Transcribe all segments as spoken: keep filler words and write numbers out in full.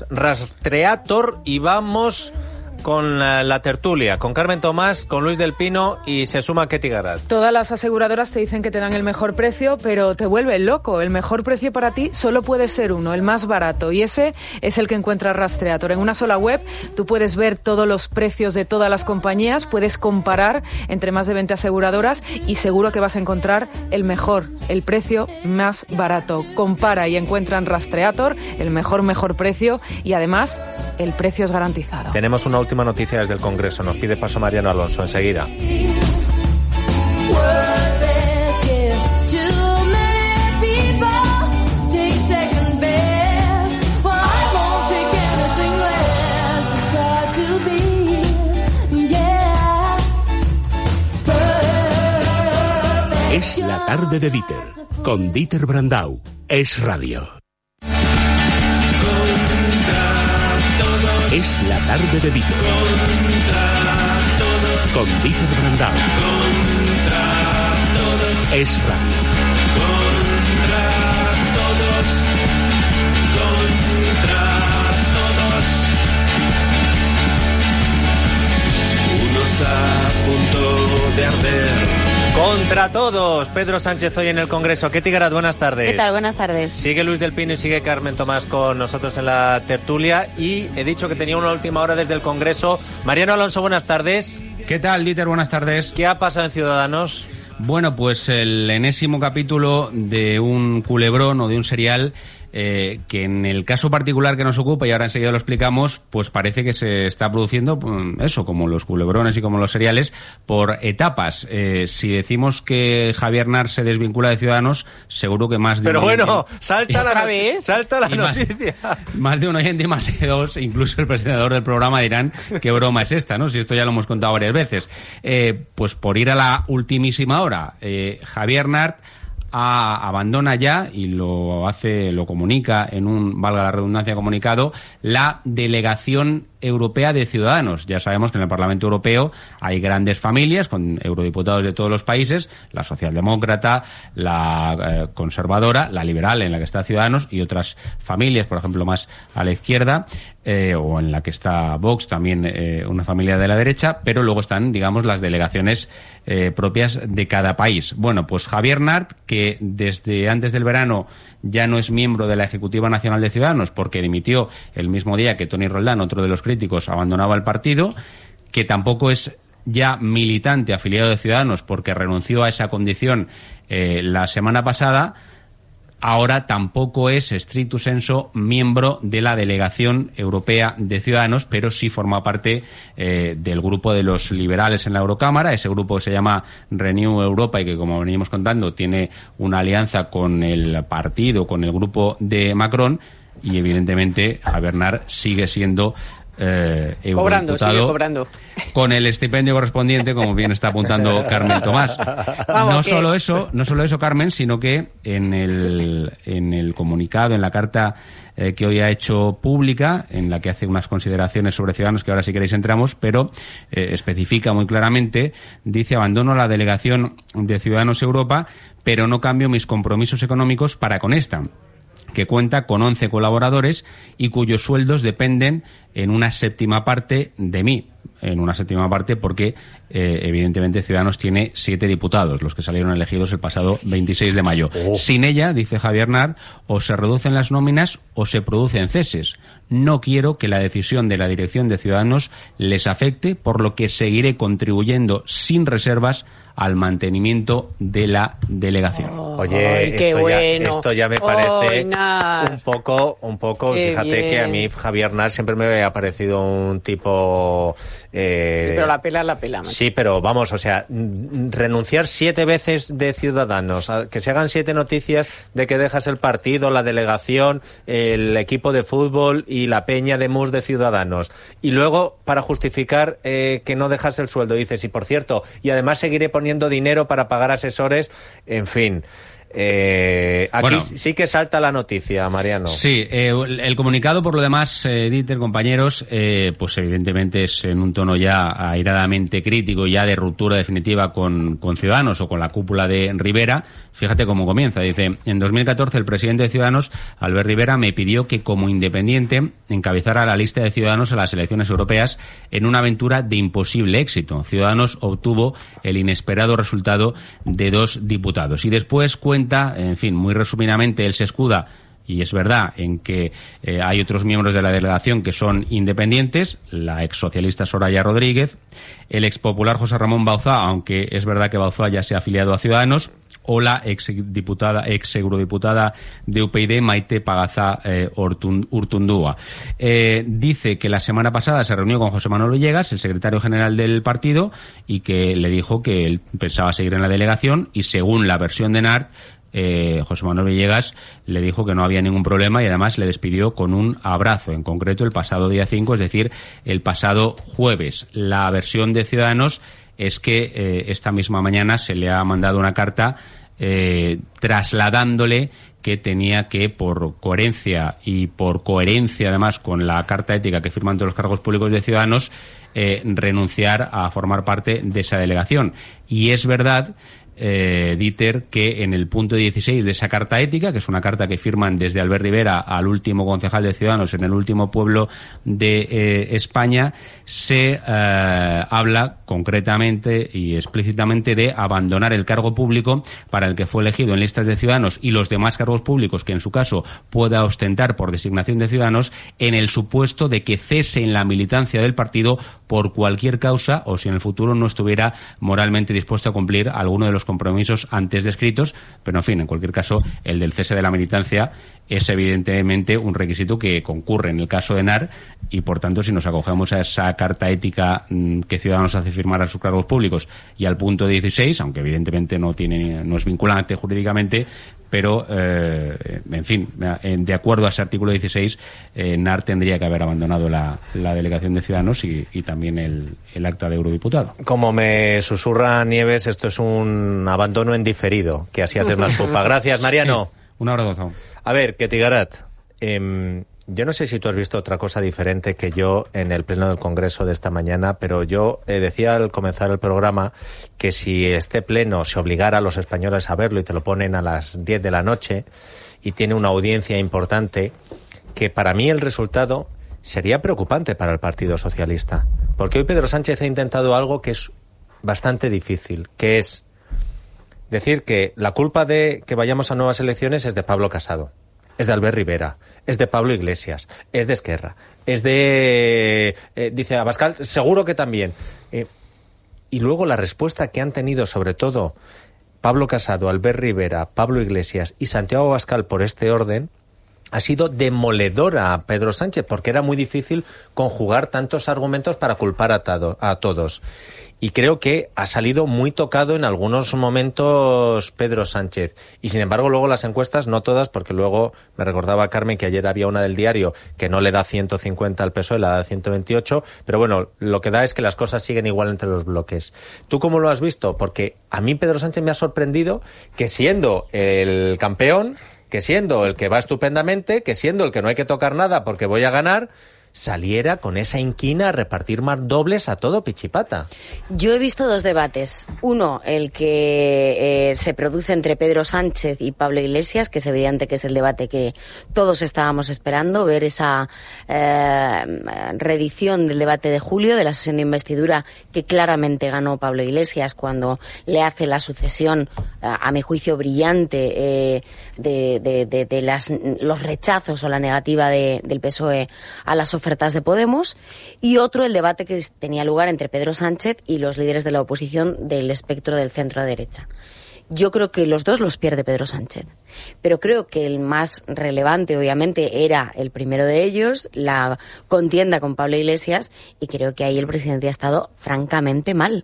Rastreator y vamos con la, la tertulia, con Carmen Tomás, con Luis del Pino y se suma Ketty Garat. Todas las aseguradoras te dicen que te dan el mejor precio, pero te vuelve loco. El mejor precio para ti solo puede ser uno, el más barato, y ese es el que encuentra Rastreator. En una sola web tú puedes ver todos los precios de todas las compañías, puedes comparar entre más de veinte aseguradoras y seguro que vas a encontrar el mejor, el precio más barato. Compara y encuentra en Rastreator el mejor, mejor precio y además el precio es garantizado. Tenemos una última noticia desde el Congreso. Nos pide paso Mariano Alonso enseguida. Es la tarde de Dieter, con Dieter Brandau. Es radio. Es la tarde de Dieter. Con Dieter Brandau. Es radio. Unos a punto de arder. Contra todos, Pedro Sánchez hoy en el Congreso. Ketty Garat, buenas tardes. ¿Qué tal? Buenas tardes. Sigue Luis del Pino y sigue Carmen Tomás con nosotros en la tertulia. Y he dicho que tenía una última hora desde el Congreso. Mariano Alonso, buenas tardes. ¿Qué tal, Dieter? Buenas tardes. ¿Qué ha pasado en Ciudadanos? Bueno, pues el enésimo capítulo de un culebrón o de un serial eh, que en el caso particular que nos ocupa, y ahora enseguida lo explicamos, pues parece que se está produciendo pues, eso, como los culebrones y como los seriales, por etapas. Eh, si decimos que Javier Nart se desvincula de Ciudadanos, seguro que más de Pero un bueno, oyente, salta la, no- salta la y más, noticia. Más de un oyente y más de dos, incluso el presentador del programa dirán qué broma es esta, ¿no? Si esto ya lo hemos contado varias veces. Eh, pues por ir a la ultimísima hora, eh, Javier Nart A, abandona ya, y lo hace, lo comunica en un, valga la redundancia, comunicado, la delegación europea de Ciudadanos. Ya sabemos que en el Parlamento Europeo hay grandes familias con eurodiputados de todos los países, la socialdemócrata, la eh, conservadora, la liberal, en la que está Ciudadanos, y otras familias, por ejemplo, más a la izquierda, eh, o en la que está Vox, también eh, una familia de la derecha, pero luego están, digamos, las delegaciones eh, propias de cada país. Bueno, pues Javier Nart, que desde antes del verano ya no es miembro de la Ejecutiva Nacional de Ciudadanos porque dimitió el mismo día que Toni Roldán, otro de los críticos, abandonaba el partido, que tampoco es ya militante afiliado de Ciudadanos porque renunció a esa condición eh, la semana pasada, ahora tampoco es stricto sensu miembro de la delegación europea de Ciudadanos, pero sí forma parte eh, del grupo de los liberales en la Eurocámara, ese grupo que se llama Renew Europa y que, como venimos contando, tiene una alianza con el partido, con el grupo de Macron, y evidentemente Javier Nart sigue siendo Eh, cobrando, sigue cobrando. Con el estipendio correspondiente, como bien está apuntando Carmen Tomás. Vamos, no ¿qué? solo eso, no solo eso, Carmen, sino que en el, en el comunicado, en la carta eh, que hoy ha hecho pública, en la que hace unas consideraciones sobre Ciudadanos, que ahora si queréis entramos, pero eh, especifica muy claramente, dice: abandono la delegación de Ciudadanos Europa, pero no cambio mis compromisos económicos para con esta, que cuenta con once colaboradores y cuyos sueldos dependen en una séptima parte de mí. En una séptima parte porque, eh, evidentemente, Ciudadanos tiene siete diputados, los que salieron elegidos el pasado veintiséis de mayo. Oh. Sin ella, dice Javier Nart, o se reducen las nóminas o se producen ceses. No quiero que la decisión de la dirección de Ciudadanos les afecte, por lo que seguiré contribuyendo sin reservas al mantenimiento de la delegación. Oh, Oye, ay, qué esto, bueno. ya, esto ya me parece oh, un poco, un poco, qué fíjate bien. que a mí Javier Nart siempre me ha parecido un tipo... Eh, sí, pero la pela es la pela. Macho. Sí, pero vamos, o sea, renunciar siete veces de Ciudadanos, a que se hagan siete noticias de que dejas el partido, la delegación, el equipo de fútbol y la peña de mus de Ciudadanos, y luego para justificar eh, que no dejas el sueldo dices, y por cierto, y además seguiré poniendo dinero para pagar asesores, en fin. Eh, aquí bueno, sí que salta la noticia, Mariano. Sí, eh, el, el comunicado, por lo demás, eh, Dieter, compañeros, eh, pues evidentemente es en un tono ya airadamente crítico, ya de ruptura definitiva con, con Ciudadanos o con la cúpula de Rivera. Fíjate cómo comienza. Dice, en dos mil catorce el presidente de Ciudadanos, Albert Rivera, me pidió que como independiente encabezara la lista de Ciudadanos a las elecciones europeas en una aventura de imposible éxito. Ciudadanos obtuvo el inesperado resultado de dos diputados. Y después cuenta, en fin, muy resumidamente, él se escuda, y es verdad, en que eh, hay otros miembros de la delegación que son independientes, la ex socialista Soraya Rodríguez, el ex popular José Ramón Bauzá, aunque es verdad que Bauzá ya se ha afiliado a Ciudadanos, o la ex diputada, ex eurodiputada de U P Y D, Maite Pagaza eh, Urtundúa. Eh, dice que la semana pasada se reunió con José Manuel Villegas, el secretario general del partido, y que le dijo que él pensaba seguir en la delegación, y según la versión de Nart, Eh, José Manuel Villegas le dijo que no había ningún problema y además le despidió con un abrazo, en concreto el pasado día cinco, es decir, el pasado jueves. La versión de Ciudadanos es que eh, esta misma mañana se le ha mandado una carta eh, trasladándole que tenía que, por coherencia y por coherencia además con la carta ética que firman todos los cargos públicos de Ciudadanos, eh, renunciar a formar parte de esa delegación. Y es verdad, Eh, Dieter, que en el punto dieciséis de esa carta ética, que es una carta que firman desde Albert Rivera al último concejal de Ciudadanos en el último pueblo de eh, España, se eh, habla concretamente y explícitamente de abandonar el cargo público para el que fue elegido en listas de Ciudadanos y los demás cargos públicos que en su caso pueda ostentar por designación de Ciudadanos, en el supuesto de que cese en la militancia del partido por cualquier causa o si en el futuro no estuviera moralmente dispuesto a cumplir alguno de los compromisos antes descritos, pero en fin, en cualquier caso, el del cese de la militancia es evidentemente un requisito que concurre en el caso de Nar y, por tanto, si nos acogemos a esa carta ética mmm, que Ciudadanos hace firmar a sus cargos públicos y al punto dieciséis, aunque evidentemente no tiene no es vinculante jurídicamente, pero, eh, en fin, de acuerdo a ese artículo dieciséis, eh, Nar tendría que haber abandonado la, la delegación de Ciudadanos y, y también el, el acta de eurodiputado. Como me susurra Nieves, esto es un abandono en diferido, que así haces más culpa. Gracias, Mariano. Sí, un abrazo. A ver, Ketigarat, eh, yo no sé si tú has visto otra cosa diferente que yo en el pleno del Congreso de esta mañana, pero yo eh, decía al comenzar el programa que si este pleno se obligara a los españoles a verlo y te lo ponen a las diez de la noche y tiene una audiencia importante, que para mí el resultado sería preocupante para el Partido Socialista. Porque hoy Pedro Sánchez ha intentado algo que es bastante difícil, que es decir que la culpa de que vayamos a nuevas elecciones es de Pablo Casado, es de Albert Rivera, es de Pablo Iglesias, es de Esquerra, es de... Eh, dice Abascal, seguro que también. Eh, y luego la respuesta que han tenido, sobre todo, Pablo Casado, Albert Rivera, Pablo Iglesias y Santiago Abascal por este orden, ha sido demoledora a Pedro Sánchez, porque era muy difícil conjugar tantos argumentos para culpar a, tado, a todos. Y creo que ha salido muy tocado en algunos momentos Pedro Sánchez. Y sin embargo, luego las encuestas, no todas, porque luego me recordaba Carmen que ayer había una del Diario que no le da ciento cincuenta al P S O E, le da ciento veintiocho. Pero bueno, lo que da es que las cosas siguen igual entre los bloques. ¿Tú cómo lo has visto? Porque a mí Pedro Sánchez me ha sorprendido que siendo el campeón, que siendo el que va estupendamente, que siendo el que no hay que tocar nada porque voy a ganar, saliera con esa inquina a repartir más dobles a todo pichipata. Yo he visto dos debates. Uno, el que eh, se produce entre Pedro Sánchez y Pablo Iglesias, que es evidente que es el debate que todos estábamos esperando, ver esa eh, reedición del debate de julio, de la sesión de investidura que claramente ganó Pablo Iglesias cuando le hace la sucesión, a, a mi juicio brillante, eh, de, de, de, de las, los rechazos o la negativa de, del P S O E a las ofertas de Podemos, y otro el debate que tenía lugar entre Pedro Sánchez y los líderes de la oposición del espectro del centro derecha. Yo creo que los dos los pierde Pedro Sánchez, pero creo que el más relevante, obviamente, era el primero de ellos, la contienda con Pablo Iglesias, y creo que ahí el presidente ha estado francamente mal.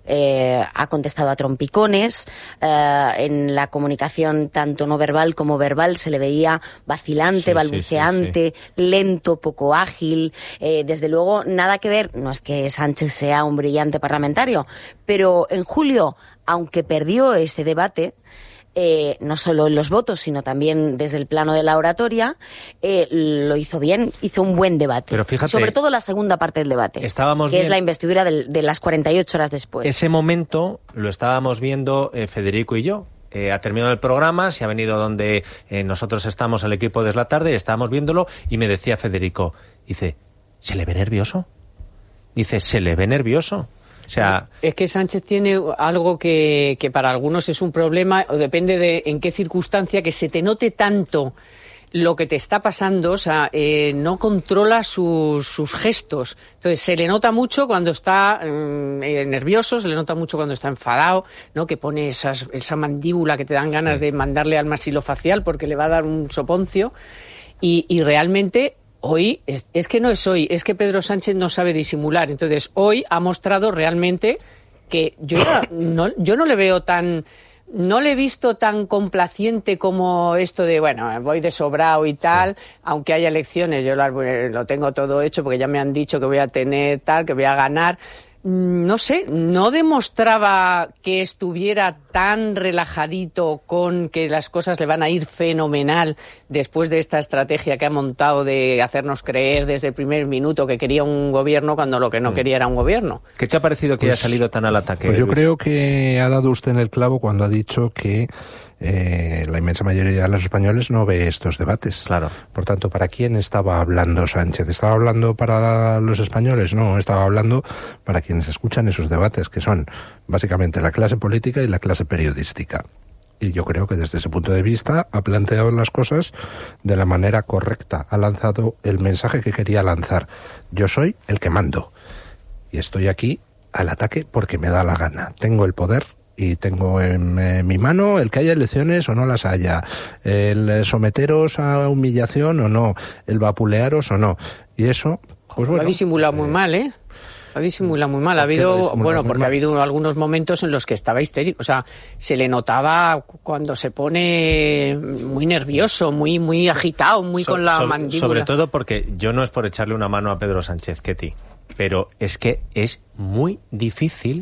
Eh, ha contestado a trompicones, eh, en la comunicación tanto no verbal como verbal se le veía vacilante, sí, balbuceante, sí, sí, sí. lento, poco ágil, eh, desde luego nada que ver, no es que Sánchez sea un brillante parlamentario, pero en julio, aunque perdió ese debate, eh, no solo en los votos, sino también desde el plano de la oratoria, eh, lo hizo bien, hizo un buen debate. Pero fíjate, sobre todo la segunda parte del debate, estábamos que bien, es la investidura de, de las cuarenta y ocho horas después. Ese momento lo estábamos viendo eh, Federico y yo. Eh, ha terminado el programa, se ha venido donde eh, nosotros estamos, el equipo de Es la Tarde, estábamos viéndolo y me decía Federico, dice, ¿se le ve nervioso? Dice, ¿se le ve nervioso? O sea, es que Sánchez tiene algo que, que para algunos es un problema, o depende de en qué circunstancia, que se te note tanto lo que te está pasando, o sea, eh, no controla sus, sus gestos. Entonces, se le nota mucho cuando está eh, nervioso, se le nota mucho cuando está enfadado, ¿no? Que pone esas, esa mandíbula que te dan ganas de mandarle al maxilofacial porque le va a dar un soponcio. Y, y realmente, hoy, es, es que no es hoy, es que Pedro Sánchez no sabe disimular. Entonces, hoy ha mostrado realmente que yo no, yo no le veo tan... No le he visto tan complaciente como esto de, bueno, voy de sobrado y tal, sí. Aunque haya elecciones, yo lo tengo todo hecho porque ya me han dicho que voy a tener tal, que voy a ganar. No sé, no demostraba que estuviera tan relajadito con que las cosas le van a ir fenomenal después de esta estrategia que ha montado de hacernos creer desde el primer minuto que quería un gobierno cuando lo que no quería era un gobierno. ¿Qué te ha parecido que pues, haya salido tan al ataque? Pues yo Luis? creo que ha dado usted en el clavo cuando ha dicho que Eh, la inmensa mayoría de los españoles no ve estos debates. Claro. Por tanto, ¿para quién estaba hablando Sánchez? ¿Estaba hablando para los españoles? No, estaba hablando para quienes escuchan esos debates, que son básicamente la clase política y la clase periodística. Y yo creo que desde ese punto de vista ha planteado las cosas de la manera correcta. Ha lanzado el mensaje que quería lanzar. Yo soy el que mando. Y estoy aquí al ataque porque me da la gana. Tengo el poder y tengo en eh, mi mano el que haya elecciones o no las haya, el someteros a humillación o no, el vapulearos o no. Y eso, pues bueno. Lo ha disimulado muy mal, ¿eh? Lo ha disimulado muy mal. Ha habido, bueno, porque ha habido algunos momentos en los que estaba histérico. O sea, se le notaba cuando se pone muy nervioso, muy muy agitado, muy so, con la so, mandíbula. Sobre todo porque yo no es por echarle una mano a Pedro Sánchez, Ketty, pero es que es muy difícil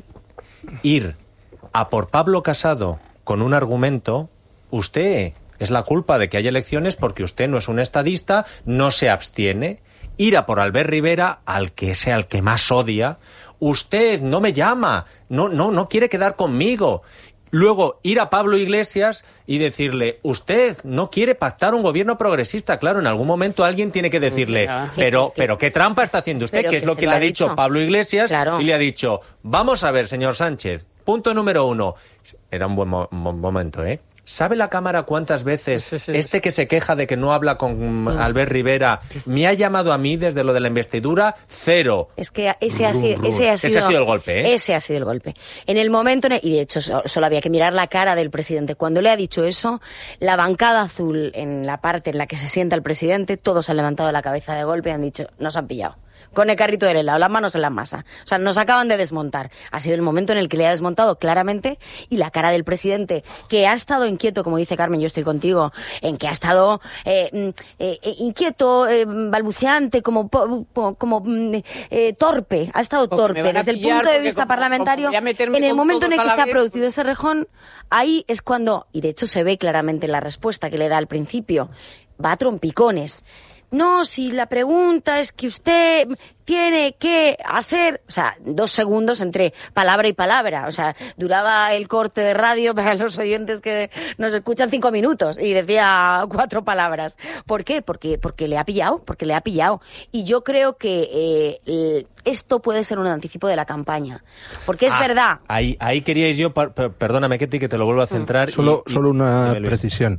ir a por Pablo Casado con un argumento. Usted es la culpa de que haya elecciones porque usted no es un estadista, no se abstiene. Ir a por Albert Rivera, al que sea el que más odia. Usted no me llama, no, no, no quiere quedar conmigo. Luego ir a Pablo Iglesias y decirle, usted no quiere pactar un gobierno progresista. Claro, en algún momento alguien tiene que decirle, pero, pero ¿qué trampa está haciendo usted? Que es lo que le ha dicho Pablo Iglesias, claro. Y le ha dicho, vamos a ver, señor Sánchez, punto número uno. Era un buen mo- momento, ¿eh? ¿Sabe la Cámara cuántas veces sí, sí, sí. este que se queja de que no habla con mm. Albert Rivera me ha llamado a mí desde lo de la investidura? Cero. Es que ese ha sido, ese ha sido, ese ha sido el golpe, ¿eh? Ese ha sido el golpe. En el momento, y de hecho solo había que mirar la cara del presidente. Cuando le ha dicho eso, la bancada azul, en la parte en la que se sienta el presidente, todos han levantado la cabeza de golpe y han dicho, nos han pillado. Con el carrito del helado, las manos en la masa. O sea, nos acaban de desmontar. Ha sido el momento en el que le ha desmontado claramente, y la cara del presidente, que ha estado inquieto, como dice Carmen, yo estoy contigo, en que ha estado eh, eh, inquieto, eh, balbuceante, como como eh, torpe, ha estado torpe desde el punto de vista como, parlamentario. Como en el momento en el que se ha producido ese rejón, ahí es cuando, y de hecho se ve claramente la respuesta que le da al principio, va a trompicones. No, si la pregunta es que usted tiene que hacer, o sea, dos segundos entre palabra y palabra, o sea, duraba el corte de radio para los oyentes que nos escuchan cinco minutos y decía cuatro palabras. ¿Por qué? Porque porque le ha pillado, porque le ha pillado. Y yo creo que eh, esto puede ser un anticipo de la campaña, porque es ah, verdad. Ahí ahí quería ir yo, per, per, perdóname, Ketty, que te lo vuelvo a centrar. Mm. Solo y, solo una y, precisión.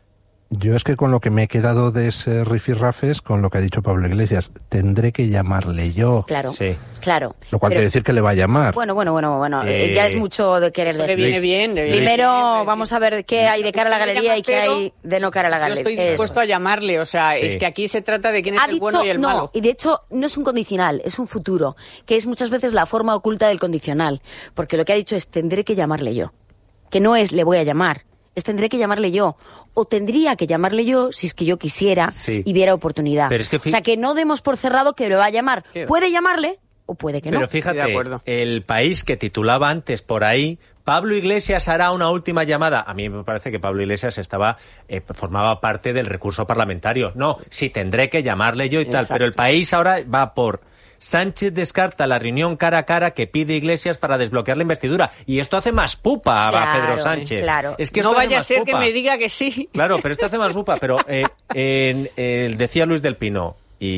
Yo es que con lo que me he quedado de ese rifirrafes, con lo que ha dicho Pablo Iglesias, tendré que llamarle yo. Claro, sí. claro. Lo cual pero, quiere decir que le va a llamar. Bueno, bueno, bueno, bueno. Eh, ya es mucho de querer decir. Le viene bien. Le viene Primero bien, vamos a ver qué hay de cara a la galería y qué hay de no cara a la galería. Yo estoy dispuesto a llamarle, o sea, sí. Es que aquí se trata de quién es ha el dicho, bueno y el no, malo. Y de hecho no es un condicional, es un futuro, que es muchas veces la forma oculta del condicional. Porque lo que ha dicho es tendré que llamarle yo. Que no es le voy a llamar, es tendré que llamarle yo. O tendría que llamarle yo si es que yo quisiera sí. y viera oportunidad. Pero es que o sea, que no demos por cerrado que le va a llamar. ¿Qué? Puede llamarle, o puede que no. Pero fíjate, el País que titulaba antes por ahí, Pablo Iglesias hará una última llamada. A mí me parece que Pablo Iglesias estaba eh, formaba parte del recurso parlamentario. No, sí tendré que llamarle yo y tal, pero el País ahora va por Sánchez descarta la reunión cara a cara que pide Iglesias para desbloquear la investidura. Y esto hace más pupa claro, a Pedro Sánchez. Claro. Es que no vaya a ser pupa. que me diga que sí. Claro, pero esto hace más pupa. Pero eh, eh, eh, decía Luis del Pino,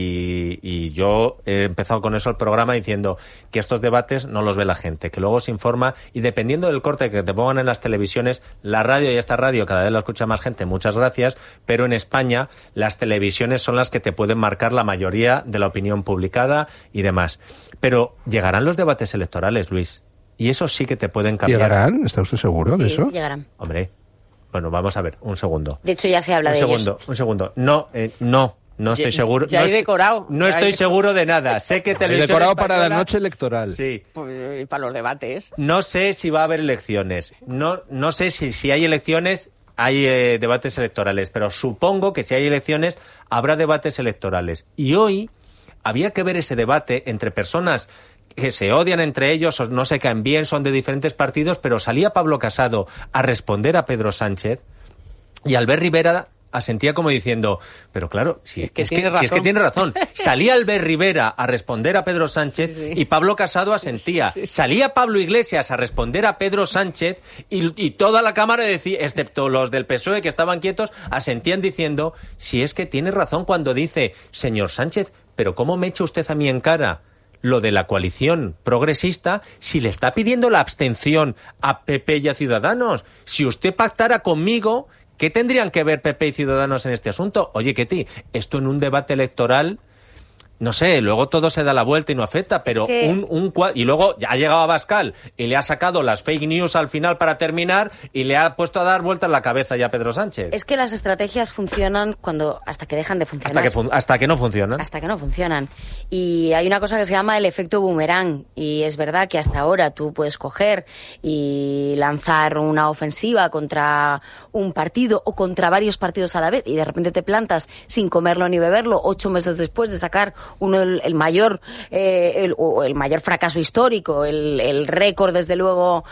y, y yo he empezado con eso el programa diciendo que estos debates no los ve la gente, que luego se informa, y dependiendo del corte que te pongan en las televisiones, la radio, y esta radio cada vez la escucha más gente, muchas gracias, pero en España las televisiones son las que te pueden marcar la mayoría de la opinión publicada y demás. Pero llegarán los debates electorales, Luis, y eso sí que te pueden cambiar. ¿Llegarán? ¿Está usted seguro de sí, eso? Sí, llegarán. Hombre, bueno, vamos a ver, un segundo. De hecho ya se habla un de segundo, ellos. Un segundo, no, eh, no. No estoy ya, seguro. Ya no hay decorado. No ya estoy hay... seguro de nada. Sé que televisión decorado española, para la noche electoral. Sí. Pues, para los debates. No sé si va a haber elecciones. No, no sé si, si hay elecciones, hay eh, debates electorales. Pero supongo que si hay elecciones, habrá debates electorales. Y hoy había que ver ese debate entre personas que se odian entre ellos o no se caen bien, son de diferentes partidos, pero salía Pablo Casado a responder a Pedro Sánchez y Albert Rivera asentía como diciendo, pero claro, si es que, es que, si es que tiene razón. Salía Albert Rivera a responder a Pedro Sánchez sí, sí. y Pablo Casado asentía. Sí, sí. Salía Pablo Iglesias a responder a Pedro Sánchez y, y toda la Cámara decía, excepto los del P S O E que estaban quietos, asentían diciendo, si es que tiene razón cuando dice, señor Sánchez, pero ¿cómo me echa usted a mí en cara lo de la coalición progresista si le está pidiendo la abstención a P P y a Ciudadanos? Si usted pactara conmigo, ¿qué tendrían que ver P P y Ciudadanos en este asunto? Oye, Ketty, esto en un debate electoral, no sé, luego todo se da la vuelta y no afecta, pero es que... un, un y luego ya ha llegado Abascal y le ha sacado las fake news al final para terminar y le ha puesto a dar vueltas la cabeza ya a Pedro Sánchez. Es que las estrategias funcionan cuando hasta que dejan de funcionar. Hasta que, fun hasta que no funcionan. Hasta que no funcionan. Y hay una cosa que se llama el efecto boomerang, y es verdad que hasta ahora tú puedes coger y lanzar una ofensiva contra un partido o contra varios partidos a la vez y de repente te plantas sin comerlo ni beberlo ocho meses después de sacar uno el, el mayor eh, el, o el mayor fracaso histórico, el, el récord desde luego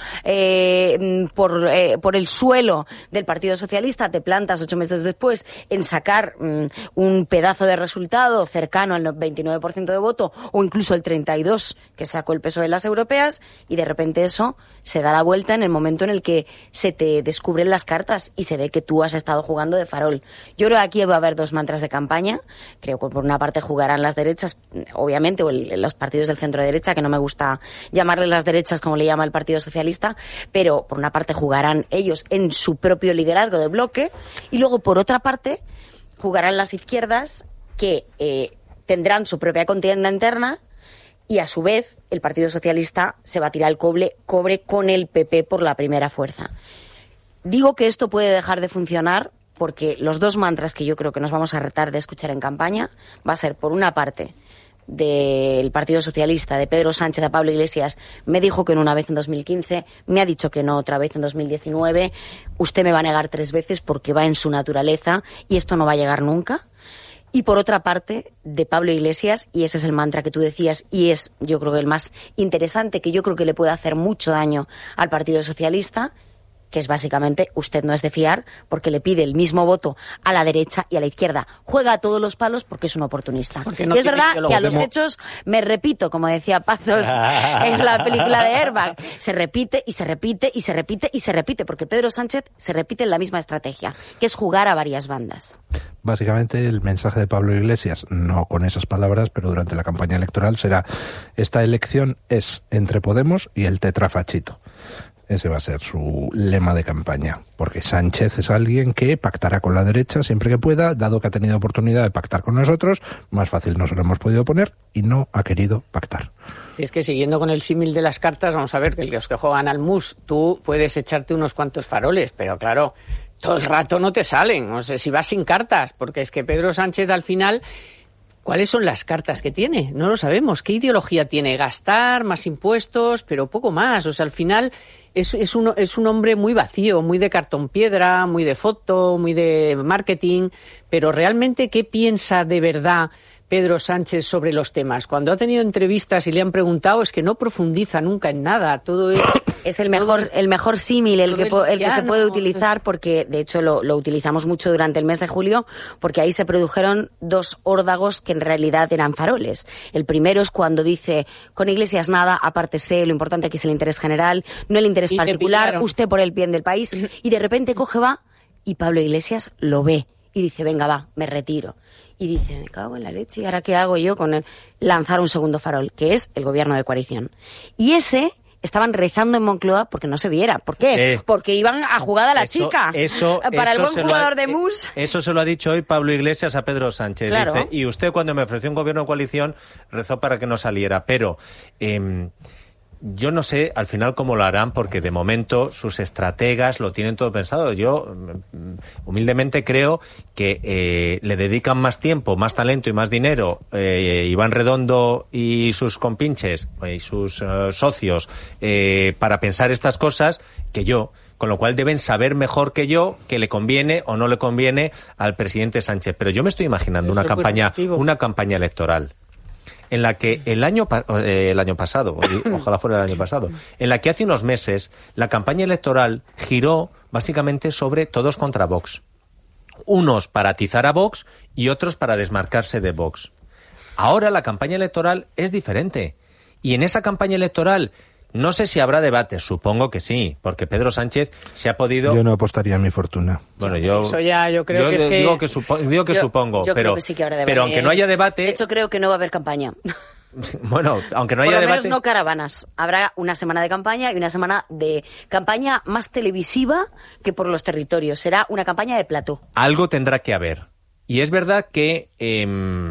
eh, por eh, por el suelo del Partido Socialista. Te plantas ocho meses después en sacar mm, un pedazo de resultado cercano al veintinueve por ciento de voto o incluso el treinta y dos por ciento que sacó el P S O E en las europeas, y de repente eso se da la vuelta en el momento en el que se te descubren las cartas y se ve que tú has estado jugando de farol. Yo creo que aquí va a haber dos mantras de campaña. Creo que por una parte jugarán las derechas, obviamente, o el, los partidos del centro derecha, que no me gusta llamarles las derechas como le llama el Partido Socialista, pero por una parte jugarán ellos en su propio liderazgo de bloque, y luego por otra parte jugarán las izquierdas, que eh, tendrán su propia contienda interna, y a su vez el Partido Socialista se va a tirar el cobre, cobre con el P P por la primera fuerza. Digo que esto puede dejar de funcionar porque los dos mantras que yo creo que nos vamos a retar de escuchar en campaña va a ser, por una parte, del Partido Socialista, de Pedro Sánchez a Pablo Iglesias: me dijo que no una vez en dos mil quince, me ha dicho que no otra vez en dos mil diecinueve, usted me va a negar tres veces porque va en su naturaleza y esto no va a llegar nunca. Y por otra parte, de Pablo Iglesias, y ese es el mantra que tú decías, y es yo creo que el más interesante, que yo creo que le puede hacer mucho daño al Partido Socialista, que es básicamente, usted no es de fiar porque le pide el mismo voto a la derecha y a la izquierda. Juega a todos los palos porque es un oportunista. No, y es verdad que, que a los hechos, me repito, como decía Pazos en la película de Airbag, se repite y se repite y se repite y se repite, porque Pedro Sánchez se repite en la misma estrategia, que es jugar a varias bandas. Básicamente el mensaje de Pablo Iglesias, no con esas palabras, pero durante la campaña electoral será: esta elección es entre Podemos y el tetrafachito. Ese va a ser su lema de campaña, porque Sánchez es alguien que pactará con la derecha siempre que pueda, dado que ha tenido oportunidad de pactar con nosotros, más fácil no se lo hemos podido poner, y no ha querido pactar. Si es que siguiendo con el símil de las cartas, vamos a ver que los que juegan al mus, tú puedes echarte unos cuantos faroles, pero claro, todo el rato no te salen, o sea, si vas sin cartas, porque es que Pedro Sánchez al final... ¿Cuáles son las cartas que tiene? No lo sabemos. ¿Qué ideología tiene? Gastar, más impuestos, pero poco más. O sea, al final es, es, un, es un hombre muy vacío, muy de cartón piedra, muy de foto, muy de marketing. Pero realmente, ¿qué piensa de verdad Pedro Sánchez sobre los temas. Cuando ha tenido entrevistas y le han preguntado, es que no profundiza nunca en nada. Todo es, es el mejor el mejor símil, el, que, el, el que se puede utilizar, porque de hecho lo, lo utilizamos mucho durante el mes de julio, porque ahí se produjeron dos órdagos que en realidad eran faroles. El primero es cuando dice, con Iglesias nada, apártese, lo importante aquí es el interés general, no el interés particular, usted por el bien del país, y de repente coge, va, y Pablo Iglesias lo ve, y dice, venga, va, me retiro. Y dice, me cago en la leche, ¿y ahora qué hago yo con el lanzar un segundo farol? Que es el gobierno de coalición. Y ese estaban rezando en Moncloa porque no se viera. ¿Por qué? Eh, porque iban a jugar a la eso, chica. Eso, Para eso el buen jugador ha, de mus. Eso se lo ha dicho hoy Pablo Iglesias a Pedro Sánchez. Claro. Dice, y usted cuando me ofreció un gobierno de coalición rezó para que no saliera. Pero eh, yo no sé al final cómo lo harán, porque de momento sus estrategas lo tienen todo pensado. Yo humildemente creo que eh, le dedican más tiempo, más talento y más dinero eh, Iván Redondo y sus compinches y sus uh, socios eh, para pensar estas cosas que yo, con lo cual deben saber mejor que yo que le conviene o no le conviene al presidente Sánchez. Pero yo me estoy imaginando una campaña, una campaña electoral en la que el año eh, el año pasado, ojalá fuera el año pasado, en la que hace unos meses la campaña electoral giró básicamente sobre todos contra Vox. Unos para atizar a Vox y otros para desmarcarse de Vox. Ahora la campaña electoral es diferente. Y en esa campaña electoral no sé si habrá debates, supongo que sí, porque Pedro Sánchez se ha podido... Yo no apostaría mi fortuna. Bueno, yo... Eso ya, yo creo yo que es digo que... que, supo, digo que yo, supongo, yo pero, creo que sí que habrá debate. pero aunque no haya debate... De hecho, creo que no va a haber campaña. Bueno, aunque no Por haya lo menos debate... no caravanas. Habrá una semana de campaña y una semana de campaña más televisiva que por los territorios. Será una campaña de plató. Algo tendrá que haber. Y es verdad que eh,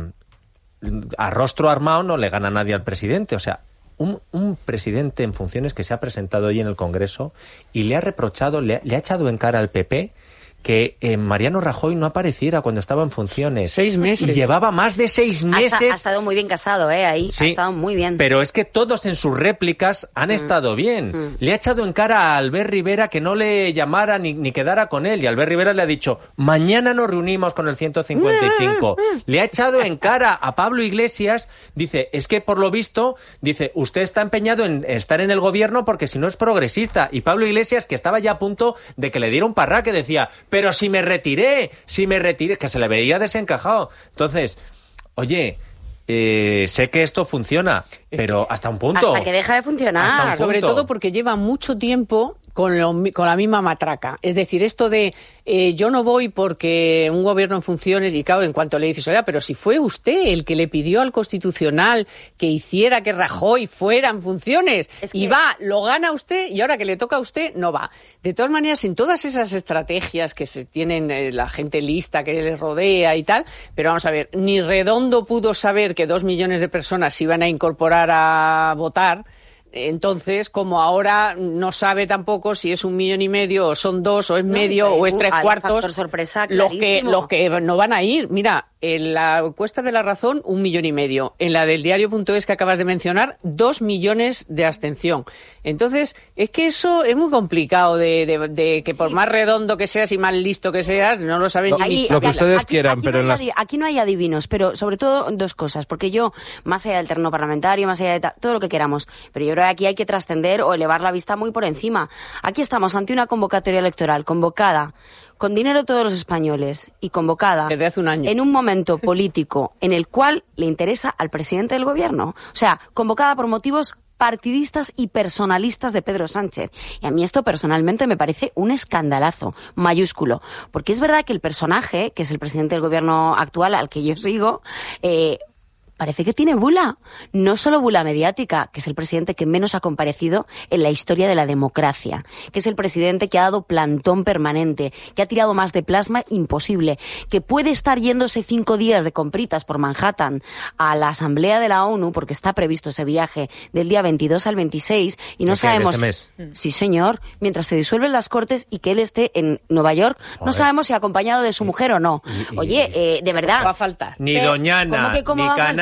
a rostro armado no le gana nadie al presidente. O sea, un, un presidente en funciones que se ha presentado hoy en el Congreso y le ha reprochado, le, le ha echado en cara al P P que eh, Mariano Rajoy no apareciera cuando estaba en funciones. Seis meses. Y llevaba más de seis meses. Ha, ha estado muy bien casado, ¿eh? Ahí sí, ha estado muy bien. Pero es que todos en sus réplicas han mm. estado bien. Mm. Le ha echado en cara a Albert Rivera que no le llamara ni, ni quedara con él. Y Albert Rivera le ha dicho, mañana nos reunimos con el ciento cincuenta y cinco. Le ha echado en cara a Pablo Iglesias, dice, es que por lo visto, dice, usted está empeñado en estar en el gobierno porque si no es progresista. Y Pablo Iglesias, que estaba ya a punto de que le diera un parraque, decía, pero si me retiré, si me retiré, que se le veía desencajado. Entonces, oye, eh, sé que esto funciona, pero hasta un punto. Hasta que deja de funcionar. Sobre todo porque lleva mucho tiempo con, lo, con la misma matraca. Es decir, esto de eh, yo no voy porque un gobierno en funciones, y claro, en cuanto le dices, oiga, pero si fue usted el que le pidió al Constitucional que hiciera que Rajoy fuera en funciones, es que... y va, lo gana usted, y ahora que le toca a usted, no va. De todas maneras, en todas esas estrategias que se tienen eh, la gente lista que les rodea y tal, pero vamos a ver, ni Redondo pudo saber que dos millones de personas se iban a incorporar a votar. Entonces, como ahora no sabe tampoco si es un millón y medio, o son dos, o es medio, no, o es tres cuartos, sorpresa, los que los que no van a ir. Mira, en la encuesta de La Razón, un millón y medio. En la del diario.es que acabas de mencionar, dos millones de abstención. Entonces, es que eso es muy complicado de, de, de que por sí. más redondo que seas y más listo que seas, no lo saben no, ni... Lo que ustedes aquí, quieran, aquí pero no en las... Adi- aquí no hay adivinos, pero sobre todo dos cosas, porque yo, más allá del terreno parlamentario, más allá de ta- todo lo que queramos, pero yo creo que aquí hay que trascender o elevar la vista muy por encima. Aquí estamos ante una convocatoria electoral convocada con dinero de todos los españoles y convocada desde hace un año. En un momento político en el cual le interesa al presidente del gobierno. O sea, convocada por motivos partidistas y personalistas de Pedro Sánchez. Y a mí esto personalmente me parece un escandalazo mayúsculo. Porque es verdad que el personaje, que es el presidente del gobierno actual al que yo sigo, eh, parece que tiene bula. No solo bula mediática, que es el presidente que menos ha comparecido en la historia de la democracia, que es el presidente que ha dado plantón permanente, que ha tirado más de plasma imposible, que puede estar yéndose cinco días de compritas por Manhattan a la Asamblea de la ONU, porque está previsto ese viaje del día veintidós al veintiséis, y no sabemos... ¿Este mes? Sí, señor, mientras se disuelven las Cortes y que él esté en Nueva York, Joder. No sabemos si acompañado de su mujer o no. Oye, eh, de verdad... Va a faltar. Ni Doñana, ni Canal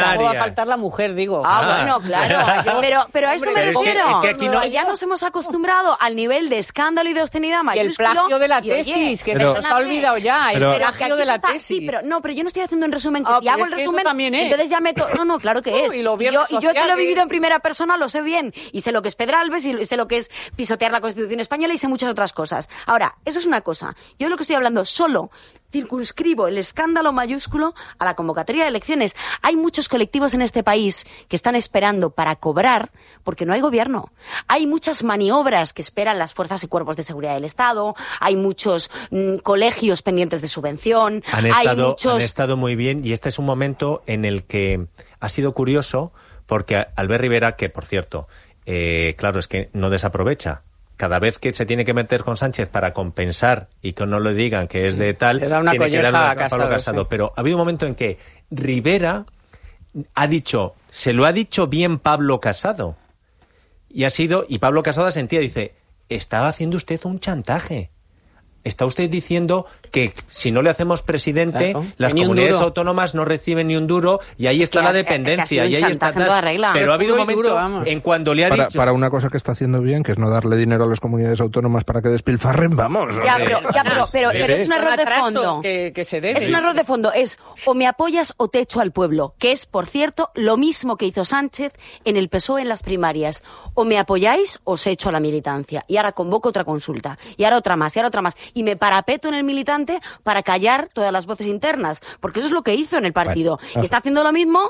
tampoco va a faltar la mujer, digo. Ah, ah. bueno, claro. pero, pero a eso Hombre, me refiero. Es que, es que aquí no... Ya nos hemos acostumbrado al nivel de escándalo y de obscenidad mayúsculo. Y el plagio de la y, oye, tesis, que pero, se nos ha olvidado ya. Pero, el plagio de la está, tesis. Sí, pero no, pero yo no estoy haciendo un resumen. Que ah, si hago el es que resumen, también es. entonces ya meto. No, no, claro que uh, es. Y, lo y, yo, y yo que lo he vivido en primera persona lo sé bien. Y sé lo que es Pedralbes y sé lo que es pisotear la Constitución española y sé muchas otras cosas. Ahora, eso es una cosa. Yo de lo que estoy hablando solo circunscribo el escándalo mayúsculo a la convocatoria de elecciones. Hay muchos colectivos en este país que están esperando para cobrar porque no hay gobierno. Hay muchas maniobras que esperan las fuerzas y cuerpos de seguridad del Estado. Hay muchos mmm, colegios pendientes de subvención. Han hay estado, muchos... han estado muy bien y este es un momento en el que ha sido curioso porque Albert Rivera, que por cierto, eh, claro, es que no desaprovecha. Cada vez que se tiene que meter con Sánchez para compensar y que no le digan que es de tal, le da una tiene que darle colleja a a Casado, Pablo Casado. Sí. Pero ha habido un momento en que Rivera ha dicho, se lo ha dicho bien Pablo Casado. Y ha sido, y Pablo Casado sentía, dice, estaba haciendo usted un chantaje. Está usted diciendo que si no le hacemos presidente, claro, las comunidades autónomas no reciben ni un duro y ahí está que la has, dependencia. que y ahí está en toda regla. Pero ha habido un momento duro, en cuando le ha para, dicho... Para una cosa que está haciendo bien, que es no darle dinero a las comunidades autónomas para que despilfarren, vamos. Ya, pero, ya, pero, pero, pero es un error de fondo. Que, que se debe. Es un error de fondo. Es o me apoyas o te echo al pueblo. Que es, por cierto, lo mismo que hizo Sánchez en el P S O E en las primarias. O me apoyáis o os echo a la militancia. Y ahora convoco otra consulta. Y ahora otra más. Y ahora otra más. Y me parapeto en el militante para callar todas las voces internas, porque eso es lo que hizo en el partido. Bueno, y está haciendo lo mismo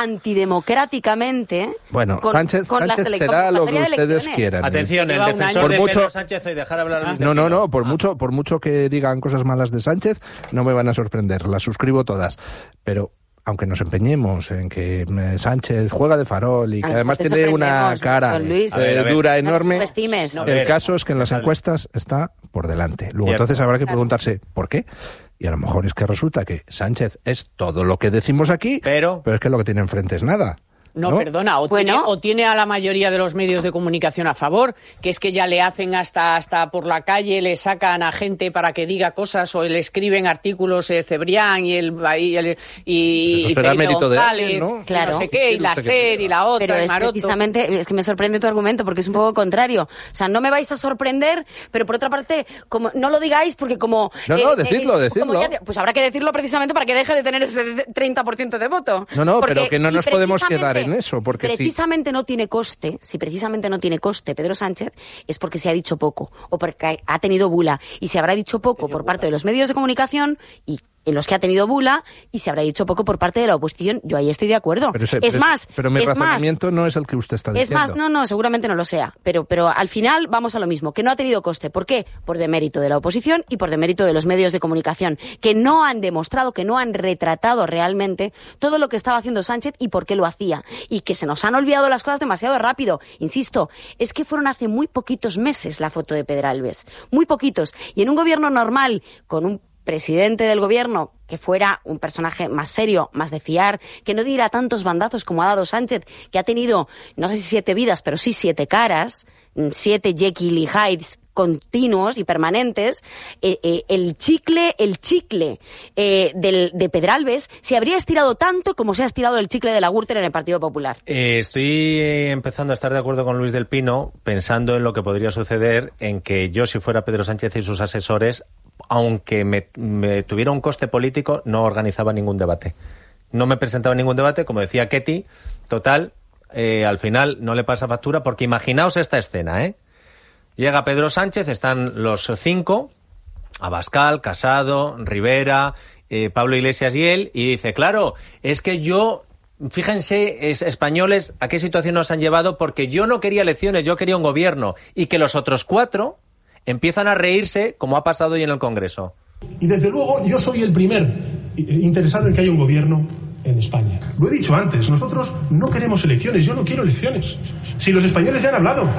antidemocráticamente. Bueno, con, Sánchez, con Sánchez las será lo que de ustedes elecciones. quieran. Atención, el Lleva un defensor año. de Por mucho- Pedro Sánchez y dejar hablar a Luis No, del no, Pino. no, por mucho, por mucho que digan cosas malas de Sánchez, no me van a sorprender, las suscribo todas. Pero aunque nos empeñemos en que eh, Sánchez juega de farol y que Ah, además te tiene una sorprendemos, cara don Luis. eh, A ver, a ver. dura, No te enorme, subestimes. A el ver, caso es que en las déjale. encuestas está por delante. Luego Cierto. entonces habrá que preguntarse ¿por qué? Y a lo mejor es que resulta que Sánchez es todo lo que decimos aquí, Pero- pero es que lo que tiene enfrente es nada. No, ¿no? perdona, o, Bueno. tiene, o tiene a la mayoría de los medios de comunicación a favor, que es que ya le hacen hasta hasta por la calle, le sacan a gente para que diga cosas o le escriben artículos eh, Cebrián y el y, el, y, Eso y será Felipe mérito de González, él, ¿no? y Claro. no sé qué, y la Usted que SER y la otra, Pero el es Maroto. precisamente, es que me sorprende tu argumento porque es un poco contrario. O sea, no me vais a sorprender, pero por otra parte, como no lo digáis porque como... No, no, decidlo, decidlo. como ya te- pues habrá que decirlo precisamente para que deje de tener ese treinta por ciento de voto. No, no, Porque pero que no si nos podemos quedar precisamente- en eso, porque si si- precisamente no tiene coste, si precisamente no tiene coste Pedro Sánchez, es porque se ha dicho poco o porque ha tenido bula. Y se habrá dicho poco por parte de los medios de comunicación y en los que ha tenido bula y se habrá dicho poco por parte de la oposición. Yo ahí estoy de acuerdo. Pero, ese- es pero- más, pero mi es más, razonamiento no es el que usted está es diciendo. más, no, no, seguramente no lo sea, pero, pero al final vamos a lo mismo, que no ha tenido coste. ¿Por qué? Por demérito de la oposición y por demérito de los medios de comunicación, que no han demostrado, que no han retratado realmente todo lo que estaba haciendo Sánchez y por qué lo hacía. Y que se nos han olvidado las cosas demasiado rápido. Insisto, es que fueron hace muy poquitos meses la foto de Pedralbes, muy poquitos. Y en un gobierno normal, con un presidente del gobierno que fuera un personaje más serio, más de fiar, que no diera tantos bandazos como ha dado Sánchez, que ha tenido, no sé si siete vidas, pero sí siete caras, siete Jekyll y Hydes continuos y permanentes, eh, eh, el chicle, el chicle eh, del, de Pedralbes se habría estirado tanto como se ha estirado el chicle de la Gürtel en el Partido Popular. Eh, estoy eh, empezando a estar de acuerdo con Luis del Pino, pensando en lo que podría suceder en que yo, si fuera Pedro Sánchez y sus asesores, aunque me, me tuviera un coste político, no organizaba ningún debate. No me presentaba ningún debate, como decía Ketty, total, eh, al final no le pasa factura, porque imaginaos esta escena, ¿eh? Llega Pedro Sánchez, están los cinco, Abascal, Casado, Rivera, eh, Pablo Iglesias y él, y dice, claro, es que yo, fíjense, es, españoles, a qué situación nos han llevado, porque yo no quería elecciones, yo quería un gobierno, y que los otros cuatro empiezan a reírse, como ha pasado hoy en el Congreso. Y desde luego yo soy el primer interesado en que haya un gobierno en España. Lo he dicho antes, nosotros no queremos elecciones, yo no quiero elecciones. Si los españoles ya han hablado,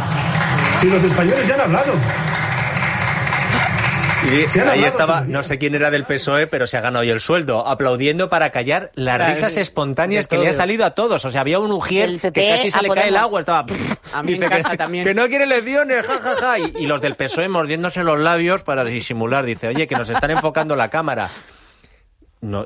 si los españoles ya han hablado. Y Se han ahí hablado, estaba, señoría. no sé quién era del P S O E, pero se ha ganado hoy el sueldo, aplaudiendo para callar las Claro, risas de espontáneas que todo. le ha salido a todos. O sea, había un ujier Del P que P casi se a le cae el Podemos. agua, estaba... A mí en dice casa que, también. que no quiere elecciones, ja, ja, ja. Y, y los del P S O E mordiéndose los labios para disimular. Dice, oye, que nos están enfocando la cámara. No,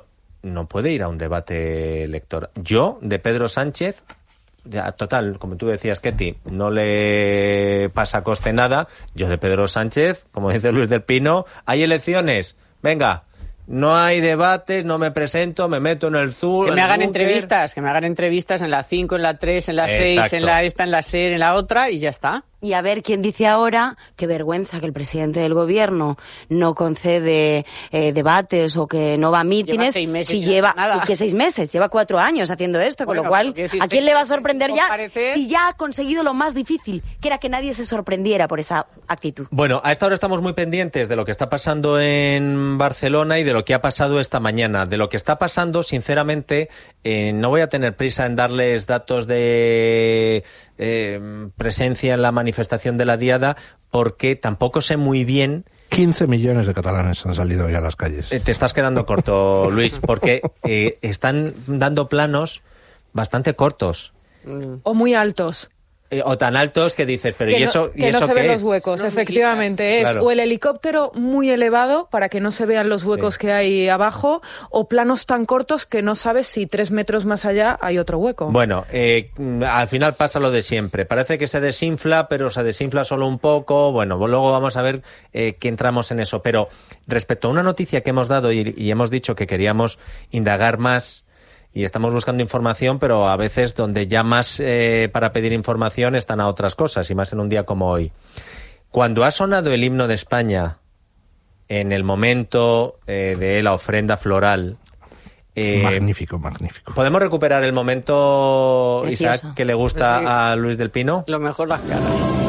no puede ir a un debate electoral. Yo, de Pedro Sánchez, ya, total, como tú decías, Ketty, no le pasa coste nada. Yo de Pedro Sánchez, como dice Luis del Pino, hay elecciones, venga, no hay debates, no me presento, me meto en el Zoom. Que me hagan búnker. entrevistas, que me hagan entrevistas en la cinco, en la tres, en la seis, en la esta, en la seis, en la otra, y ya está. Y a ver quién dice ahora qué vergüenza que el presidente del gobierno no concede eh, debates o que no va a mítines. Lleva seis meses si y no lleva hace nada. que seis meses, lleva cuatro años haciendo esto, Bueno, con lo cual, pero quiero decir, ¿a quién le va a sorprender ya? comparecer. Si ya ha conseguido lo más difícil, que era que nadie se sorprendiera por esa actitud. Bueno, a esta hora estamos muy pendientes de lo que está pasando en Barcelona y de lo que ha pasado esta mañana. De lo que está pasando, sinceramente, eh, no voy a tener prisa en darles datos de eh, presencia en la manifestación de la Diada, porque tampoco sé muy bien. quince millones de catalanes han salido hoy a las calles. Eh, te estás quedando corto, Luis, porque eh, están dando planos bastante cortos. O muy altos. Eh, o tan altos que dices, pero que ¿y eso, no, ¿y que eso no se qué ven es? los huecos, No, efectivamente. Es claro. o el helicóptero muy elevado para que no se vean los huecos Sí. que hay abajo, o planos tan cortos que no sabes si tres metros más allá hay otro hueco. Bueno, eh, al final pasa lo de siempre. Parece que se desinfla, pero se desinfla solo un poco. Bueno, luego vamos a ver eh, que entramos en eso. Pero respecto a una noticia que hemos dado y, y hemos dicho que queríamos indagar más, y estamos buscando información, pero a veces donde llamas eh, para pedir información están a otras cosas, y más en un día como hoy. Cuando ha sonado el himno de España en el momento eh, de la ofrenda floral... Eh, magnífico, magnífico. ¿Podemos recuperar el momento, Precioso. Isaac, que le gusta a Luis del Pino? Lo mejor las caras.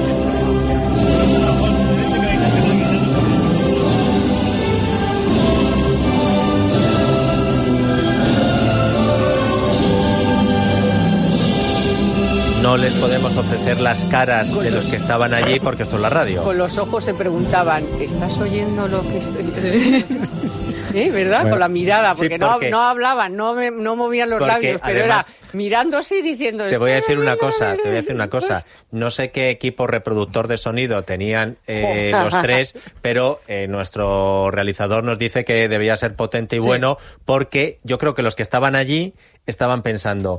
No les podemos ofrecer las caras de los que estaban allí porque esto es la radio. Con los ojos se preguntaban, ¿estás oyendo lo que estoy...? ¿Eh? ¿Verdad? Bueno. Con la mirada, Sí, porque, porque- no, no hablaban, no, me- no movían los Porque, labios, pero además, era mirándose y diciendo... Te voy a decir una cosa, te voy a decir una cosa. No sé qué equipo reproductor de sonido tenían eh, los tres, pero eh, nuestro realizador nos dice que debía ser potente y Sí. bueno, porque yo creo que los que estaban allí estaban pensando,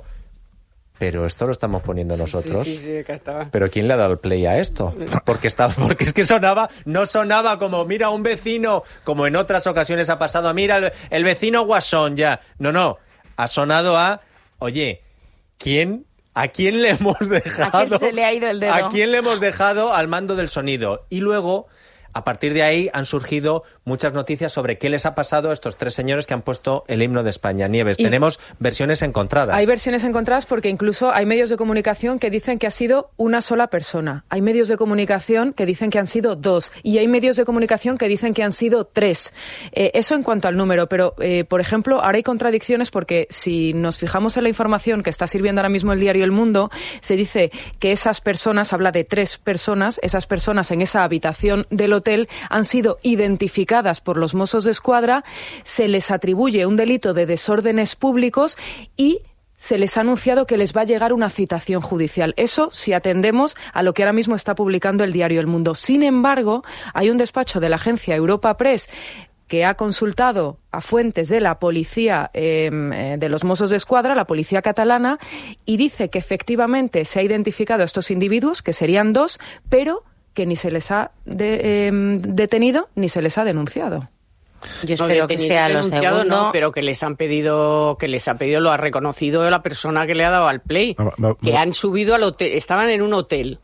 pero esto lo estamos poniendo nosotros. Sí, sí, sí, acá estaba. ¿Pero quién le ha dado el play a esto? Porque estaba, porque es que sonaba, no sonaba como, mira, un vecino, como en otras ocasiones ha pasado, mira, el, el vecino guasón ya. No, no, ha sonado a, oye, ¿quién, a quién le hemos dejado? ¿A quién se le ha ido el dedo? ¿A quién le hemos dejado al mando del sonido? Y luego, a partir de ahí, han surgido muchas noticias sobre qué les ha pasado a estos tres señores que han puesto el himno de España. Nieves, Y- tenemos versiones encontradas. Hay versiones encontradas porque incluso hay medios de comunicación que dicen que ha sido una sola persona. Hay medios de comunicación que dicen que han sido dos. Y hay medios de comunicación que dicen que han sido tres. Eh, eso en cuanto al número. Pero, eh, por ejemplo, ahora hay contradicciones porque si nos fijamos en la información que está sirviendo ahora mismo el diario El Mundo, se dice que esas personas, habla de tres personas, esas personas en esa habitación del hotel han sido identificadas por los Mossos de Escuadra, se les atribuye un delito de desórdenes públicos y se les ha anunciado que les va a llegar una citación judicial. Eso si atendemos a lo que ahora mismo está publicando el diario El Mundo. Sin embargo, hay un despacho de la agencia Europa Press que ha consultado a fuentes de la policía, eh, de los Mossos de Escuadra, la policía catalana, y dice que efectivamente se ha identificado a estos individuos, que serían dos, pero que ni se les ha de, eh, detenido ni se les ha denunciado. Yo No, espero que detenido, sea lo denunciado, segundo. no, pero que les han pedido, que les ha pedido, lo ha reconocido la persona que le ha dado al play, Va- va- que va- han subido al hotel, estaban en un hotel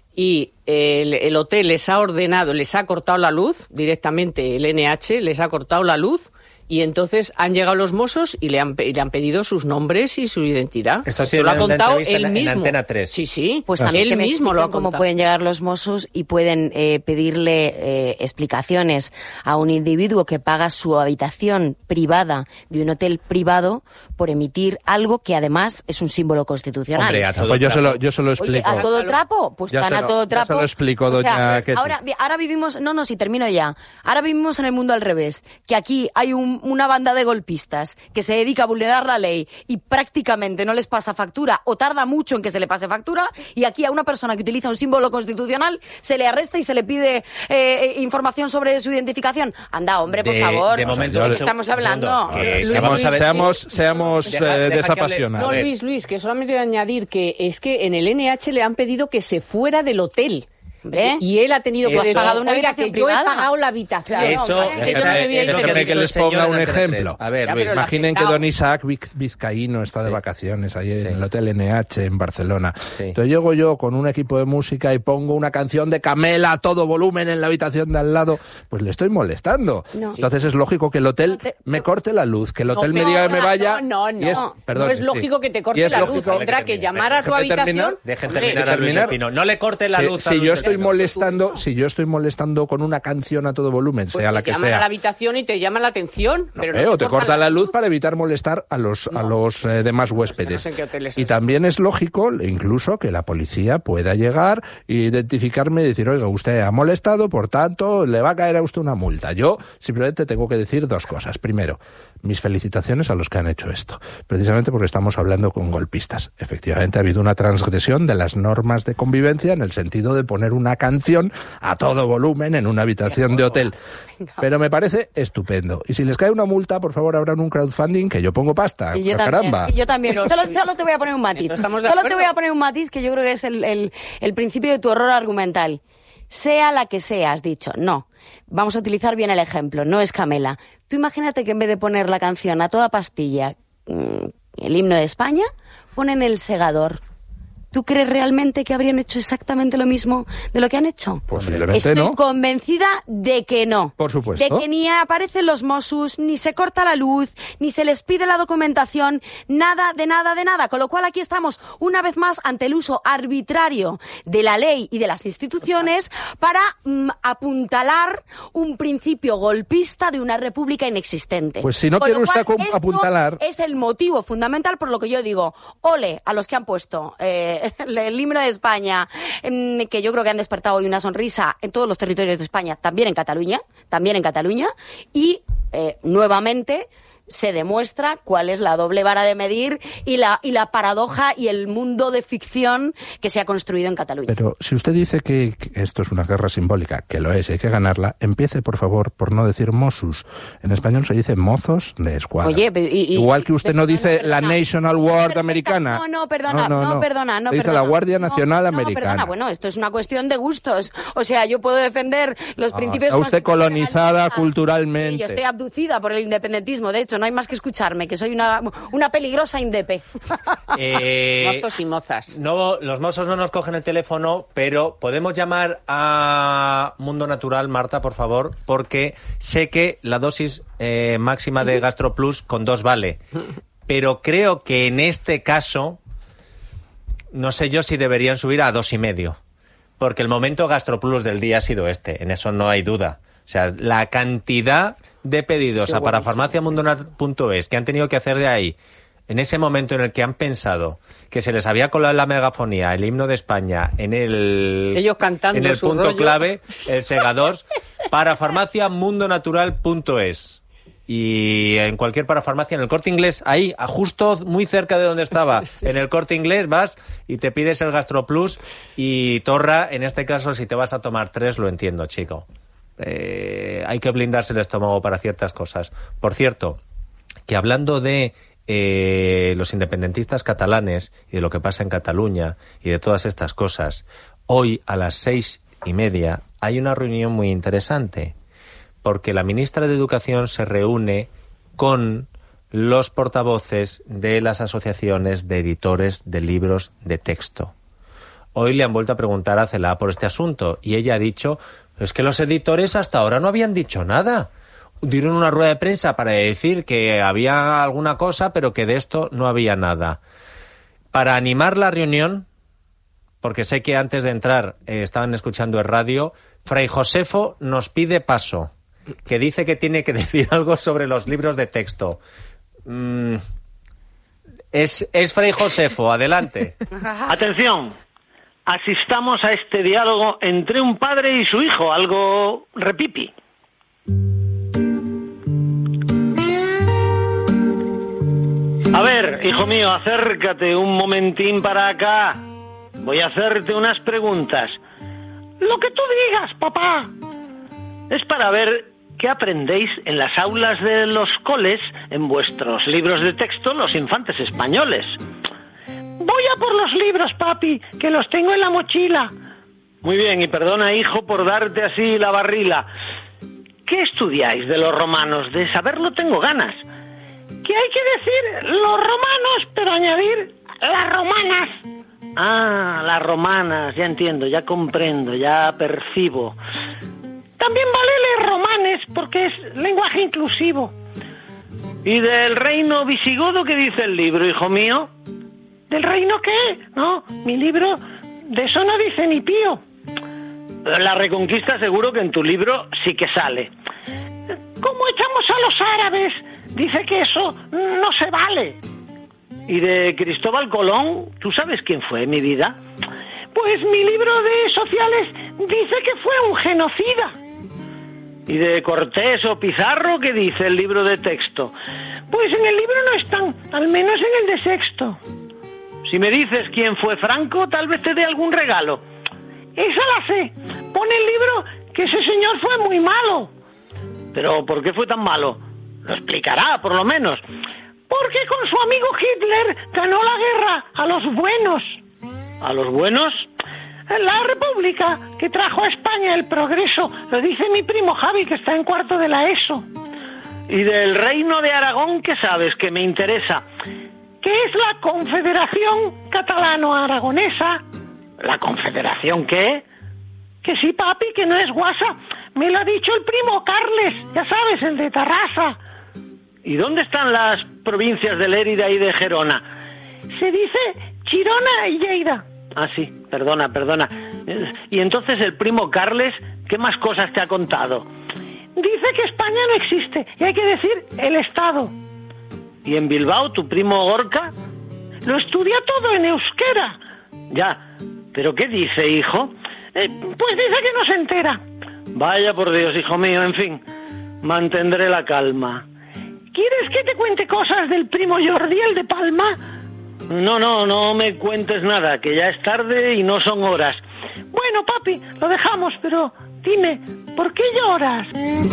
y el, el hotel les ha ordenado, les ha cortado la luz directamente, el N H les ha cortado la luz. Y entonces han llegado los mozos y le han, pe- le han pedido sus nombres y su identidad. Esto ha sido lo ha en una contado entrevista él en- en mismo. Antena tres. Sí, sí. Pues a mí él que me mismo lo ha expliquen cómo contado. pueden llegar los Mossos y pueden eh, pedirle eh, explicaciones a un individuo que paga su habitación privada de un hotel privado por emitir algo que además es un símbolo constitucional. Hombre, a todo Pues yo se, trapo. lo, yo se lo Oye, explico. ¿a todo trapo? Pues Ya están se a lo- todo ya trapo. se lo explico, O sea, doña Ketty. ahora, vi- ahora vivimos... No, no, si termino ya. Ahora vivimos en el mundo al revés. Que aquí hay un un, una banda de golpistas que se dedica a vulnerar la ley y prácticamente no les pasa factura o tarda mucho en que se le pase factura, y aquí a una persona que utiliza un símbolo constitucional se le arresta y se le pide eh, información sobre su identificación. Anda, hombre, por de, favor. De momento, ¿de qué estamos hablando? Que, que vamos a ver, seamos seamos deja, eh, deja desapasionados. No, Luis, Luis, que solamente de añadir que es que en el N H le han pedido que se fuera del hotel. ¿Eh? Y él ha tenido que decir, pagado una oiga, habitación que yo privada. he pagado la habitación. Eso, no, déjeme, eso no me viene déjeme bien. que les ponga un señor ejemplo. A ver, Ya, Luis. pero la- Imaginen que gente- don Isaac Viz- Vizcaíno está de Sí. vacaciones ahí Sí. en el Hotel N H en Barcelona. Sí. Entonces llego yo con un equipo de música y pongo una canción de Camela a todo volumen en la habitación de al lado, pues le estoy molestando. No. Entonces es lógico que el hotel No te- me corte la luz, que el No, hotel me no, diga que me no, vaya. No, no, y es, no. perdón, No es sí. lógico que te Y corte es la luz. lógico- Tendrá que llamar a tu Déjeme terminar. habitación. Dejen Hombre, terminar a Luis terminar. del Pino. No le corte la Si, luz a si Luis yo del estoy Pino. molestando, si yo estoy molestando con una canción a todo volumen, pues sea la te que llaman a la sea, habitación y te llaman la atención. no, pero eh, no o te corta la luz para evitar molestar a los a los eh, demás huéspedes. sé en qué hotel es Y eso. también es lógico, incluso, que la policía pueda llegar e identificarme y decir, oiga, usted ha molestado, por tanto, le va a caer a usted una multa. Yo simplemente tengo que decir dos cosas. Primero, mis felicitaciones a los que han hecho esto, precisamente porque estamos hablando con golpistas. Efectivamente, ha habido una transgresión de las normas de convivencia en el sentido de poner una canción a todo volumen en una habitación de hotel. Pero me parece estupendo. Y si les cae una multa, por favor, abran un crowdfunding que yo pongo pasta. Y yo Caramba. también. Y yo también. Solo, solo te voy a poner un matiz. Estamos de Solo te acuerdo. voy a poner un matiz que yo creo que es el, el, el principio de tu error argumental. Sea la que sea, has dicho. No. Vamos a utilizar bien el ejemplo. No es Camela. Tú imagínate que en vez de poner la canción a toda pastilla, mmm, el himno de España, ponen El Segador. ¿Tú crees realmente que habrían hecho exactamente lo mismo de lo que han hecho? Posiblemente Estoy no. convencida de que no. Por supuesto. De que ni aparecen los Mossos, ni se corta la luz, ni se les pide la documentación, nada, de nada, de nada. Con lo cual aquí estamos una vez más ante el uso arbitrario de la ley y de las instituciones para mm, apuntalar un principio golpista de una república inexistente. Pues si no Con quiere lo usted cual, acum- esto apuntalar- es el motivo fundamental por lo que yo digo, ole a los que han puesto eh, el himno de España, em, que yo creo que han despertado hoy una sonrisa en todos los territorios de España, también en Cataluña, también en Cataluña, y eh, nuevamente se demuestra cuál es la doble vara de medir y la, y la paradoja y el mundo de ficción que se ha construido en Cataluña. Pero si usted dice que que esto es una guerra simbólica, que lo es, hay que ganarla, empiece, por favor, por no decir Mossos. En español se dice mozos de escuadra. Oye, pe- y- y- Igual que usted no perdona, dice la perdona. National Guard americana. No, no, perdona, no, perdona, no, Se dice perdona. la Guardia No, Nacional no, Americana. perdona, bueno, esto es una cuestión de gustos. O sea, yo puedo defender los Ah, principios... está usted colonizada constitucionalistas. culturalmente. Sí, yo estoy abducida por el independentismo. De hecho, no hay más que escucharme, que soy una, una peligrosa indepe. Eh, Mozos y mozas. No, los mozos no nos cogen el teléfono, pero podemos llamar a Mundo Natural, Marta, por favor, porque sé que la dosis eh, máxima de GastroPlus con dos vale, pero creo que en este caso no sé yo si deberían subir a dos y medio, porque el momento GastroPlus del día ha sido este, en eso no hay duda. O sea, la cantidad de pedidos a parafarmaciamundonar punto es que han tenido que hacer de ahí, en ese momento en el que han pensado que se les había colado en la megafonía el himno de España en el, Ellos cantando en el su punto rollo. clave, el segador, parafarmaciamundonatural punto es. Y en cualquier parafarmacia, en el Corte Inglés, ahí, a justo muy cerca de donde estaba, en el Corte Inglés vas y te pides el GastroPlus y Torra, en este caso, si te vas a tomar tres, lo entiendo, chico. Eh, hay que blindarse el estómago para ciertas cosas. Por cierto, que hablando de eh, los independentistas catalanes y de lo que pasa en Cataluña y de todas estas cosas, hoy a las seis y media hay una reunión muy interesante, porque la ministra de Educación se reúne con los portavoces de las asociaciones de editores de libros de texto. Hoy le han vuelto a preguntar a Celaá por este asunto y ella ha dicho, es que los editores hasta ahora no habían dicho nada. Dieron una rueda de prensa para decir que había alguna cosa, pero que de esto no había nada. Para animar la reunión, porque sé que antes de entrar eh, estaban escuchando el radio, Fray Josefo nos pide paso, que dice que tiene que decir algo sobre los libros de texto. Mm, es, es Fray Josefo, adelante. Atención, asistamos a este diálogo entre un padre y su hijo, algo repipi. A ver, hijo mío, acércate un momentín para acá. Voy a hacerte unas preguntas. Lo que tú digas, papá. Es para ver qué aprendéis en las aulas de los coles, en vuestros libros de texto, los infantes españoles. Voy a por los libros, papi, que los tengo en la mochila. Muy bien, y perdona, hijo, por darte así la barrila. ¿Qué estudiáis de los romanos? De saberlo tengo ganas. Que hay que decir los romanos, pero añadir las romanas. Ah, las romanas, ya entiendo, ya comprendo, ya percibo. También vale leer romanes, porque es lenguaje inclusivo. ¿Y del reino visigodo qué dice el libro, hijo mío? ¿Del reino qué? No, mi libro de eso no dice ni pío. La Reconquista seguro que en tu libro sí que sale. ¿Cómo echamos a los árabes? Dice que eso no se vale. ¿Y de Cristóbal Colón? ¿Tú sabes quién fue, mi vida? Pues mi libro de sociales dice que fue un genocida. ¿Y de Cortés o Pizarro qué dice el libro de texto? Pues en el libro no están, al menos en el de sexto. Si me dices quién fue Franco, tal vez te dé algún regalo. Esa la sé. Pone el libro que ese señor fue muy malo. ¿Pero por qué fue tan malo? Lo explicará, por lo menos. Porque con su amigo Hitler ganó la guerra a los buenos. ¿A los buenos? La república que trajo a España el progreso. Lo dice mi primo Javi, que está en cuarto de la ESO. ¿Y del reino de Aragón qué sabes que me interesa? Que es la Confederación Catalano-Aragonesa. ¿La Confederación qué? Que sí, papi, que no es guasa. Me lo ha dicho el primo Carles, ya sabes, el de Tarrasa. ¿Y dónde están las provincias de Lérida y de Gerona? Se dice Chirona y Lleida. Ah, sí, perdona, perdona. Y entonces el primo Carles, ¿qué más cosas te ha contado? Dice que España no existe y hay que decir el Estado. ¿Y en Bilbao, tu primo Gorka? Lo estudia todo en euskera. Ya, ¿pero qué dice, hijo? Eh, pues dice que no se entera. Vaya por Dios, hijo mío, en fin, mantendré la calma. ¿Quieres que te cuente cosas del primo Jordi, el de Palma? No, no, no me cuentes nada, que ya es tarde y no son horas. Bueno, papi, lo dejamos, pero dime, ¿por qué lloras?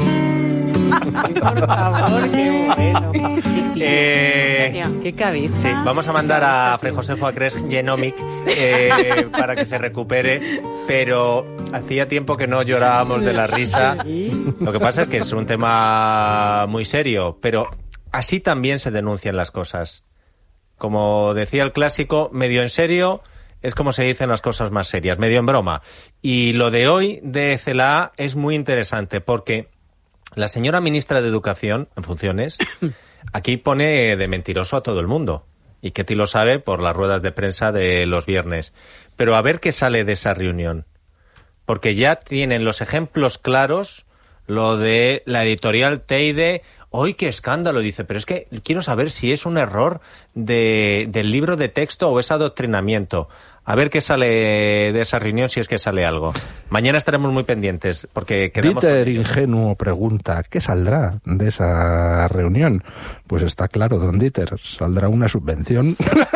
Por favor, qué bueno. Eh, qué cabeza. Sí, vamos a mandar a Fray Josefo a Cres Genomic eh, para que se recupere, pero hacía tiempo que no llorábamos de la risa. Lo que pasa es que es un tema muy serio, pero así también se denuncian las cosas. Como decía el clásico, medio en serio es como se dicen las cosas más serias, medio en broma. Y lo de hoy de C L A es muy interesante porque la señora ministra de Educación, en funciones, aquí pone de mentiroso a todo el mundo. Y Ketty lo sabe por las ruedas de prensa de los viernes. Pero a ver qué sale de esa reunión. Porque ya tienen los ejemplos claros, lo de la editorial Teide. ¡Ay, qué escándalo! Dice, pero es que quiero saber si es un error de, del libro de texto o es adoctrinamiento. A ver qué sale de esa reunión, si es que sale algo. Mañana estaremos muy pendientes, porque quedamos... Dieter Ingenuo pregunta, ¿qué saldrá de esa reunión? Pues está claro, don Dieter, saldrá una subvención.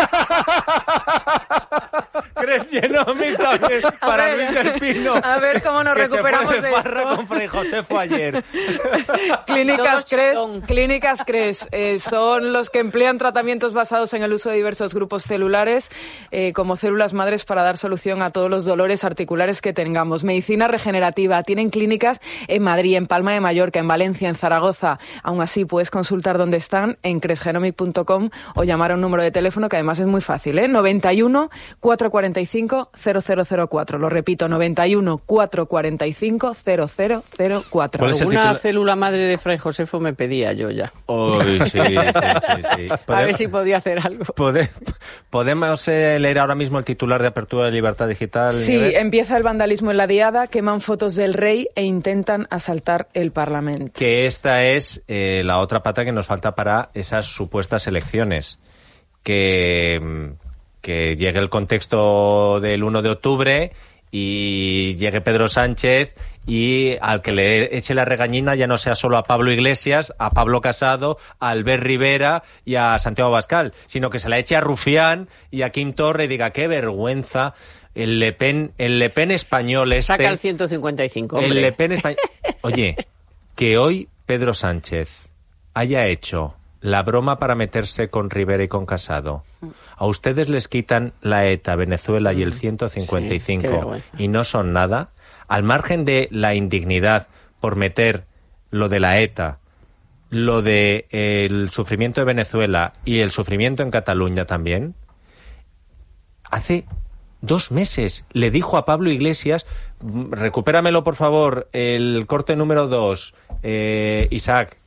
¿Crees Genomic también para Luis del Pino? A ver cómo nos que recuperamos se fue de de farra esto. con Fray Josefo ayer. Clínicas Cres, Clínicas Cres eh, son los que emplean tratamientos basados en el uso de diversos grupos celulares eh, como células madres para dar solución a todos los dolores articulares que tengamos. Medicina regenerativa. Tienen clínicas en Madrid, en Palma de Mallorca, en Valencia, en Zaragoza. Aún así, puedes consultar dónde están en cresgenomic punto com o llamar a un número de teléfono que además es muy fácil, ¿eh? noventa y uno, cuatrocientos cuarenta y cinco, cero cero cero cuatro. Lo repito, noventa y uno, cuatrocientos cuarenta y cinco, cero cero cero cuatro. ¿Cuál es el Una célula madre de Fray Josefo me pedía yo ya. Oh, sí, sí, sí, sí. A ver si podía hacer algo. ¿Pode, ¿Podemos eh, leer ahora mismo el titular de apertura de Libertad Digital? Sí, Nieves? Empieza el vandalismo en la Diada, queman fotos del rey e intentan asaltar el Parlamento. Que esta es eh, la otra pata que nos falta para esas supuestas elecciones. Que, que llegue el contexto del uno de octubre y llegue Pedro Sánchez y al que le eche la regañina ya no sea solo a Pablo Iglesias, a Pablo Casado, a Albert Rivera y a Santiago Abascal, sino que se la eche a Rufián y a Quim Torra y diga qué vergüenza el Le Pen, el Le Pen español este... Saca el ciento cincuenta y cinco, hombre. El Le Pen español... Oye, que hoy Pedro Sánchez haya hecho la broma para meterse con Rivera y con Casado. A ustedes les quitan la ETA, Venezuela y el ciento cincuenta y cinco sí, y no son nada. Al margen de la indignidad por meter lo de la ETA, lo de eh, el sufrimiento de Venezuela y el sufrimiento en Cataluña también, hace dos meses le dijo a Pablo Iglesias, recupéramelo por favor, el corte número dos, eh, Isaac.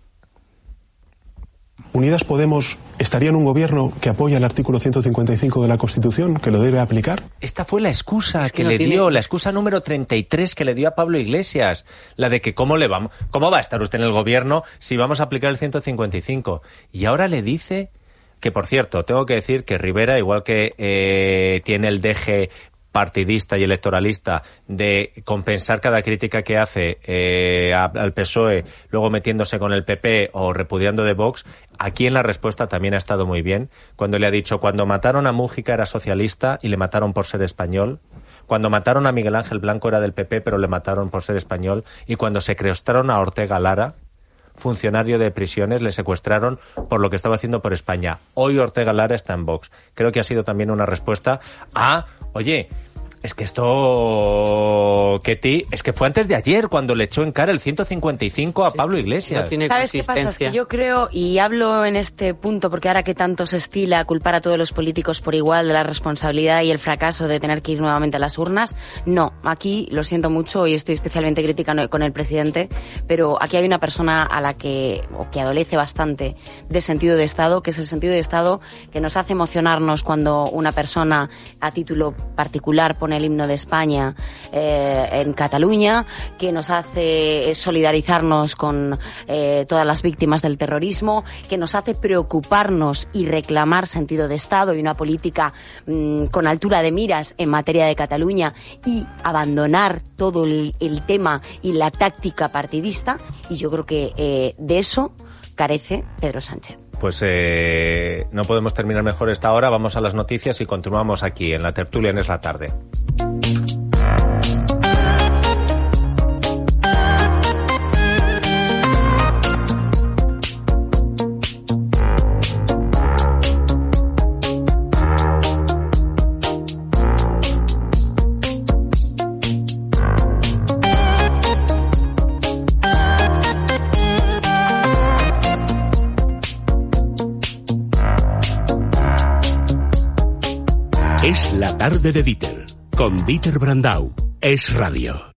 Unidas Podemos estaría en un gobierno que apoya el artículo ciento cincuenta y cinco de la Constitución, que lo debe aplicar. Esta fue la excusa es que, que no le tiene... dio, la excusa número treinta y tres que le dio a Pablo Iglesias, la de que cómo le vamos, cómo va a estar usted en el gobierno si vamos a aplicar el ciento cincuenta y cinco. Y ahora le dice que, por cierto, tengo que decir que Rivera, igual que eh, tiene el deje partidista y electoralista de compensar cada crítica que hace eh, al P S O E, luego metiéndose con el P P o repudiando de Vox, aquí en la respuesta también ha estado muy bien, cuando le ha dicho, cuando mataron a Mújica era socialista y le mataron por ser español, cuando mataron a Miguel Ángel Blanco era del P P pero le mataron por ser español, y cuando secuestraron a Ortega Lara, funcionario de prisiones, le secuestraron por lo que estaba haciendo por España. Hoy Ortega Lara está en Vox. Creo que ha sido también una respuesta a, oye, es que esto, Ketty, es que fue antes de ayer cuando le echó en cara el ciento cincuenta y cinco a Pablo Iglesias. No tiene ¿Sabes qué pasa? Es que yo creo, y hablo en este punto porque ahora que tanto se estila culpar a todos los políticos por igual de la responsabilidad y el fracaso de tener que ir nuevamente a las urnas, no, aquí lo siento mucho y estoy especialmente crítica con el presidente, pero aquí hay una persona a la que, o que adolece bastante de sentido de Estado, que es el sentido de Estado que nos hace emocionarnos cuando una persona a título particular pone el himno de España eh, en Cataluña, que nos hace solidarizarnos con eh, todas las víctimas del terrorismo, que nos hace preocuparnos y reclamar sentido de Estado y una política mmm, con altura de miras en materia de Cataluña y abandonar todo el, el tema y la táctica partidista, y yo creo que eh, de eso carece Pedro Sánchez. Pues eh, no podemos terminar mejor esta hora. Vamos a las noticias y continuamos aquí en la tertulia en Es la Tarde. Es la tarde de Dieter, con Dieter Brandau. Es Radio.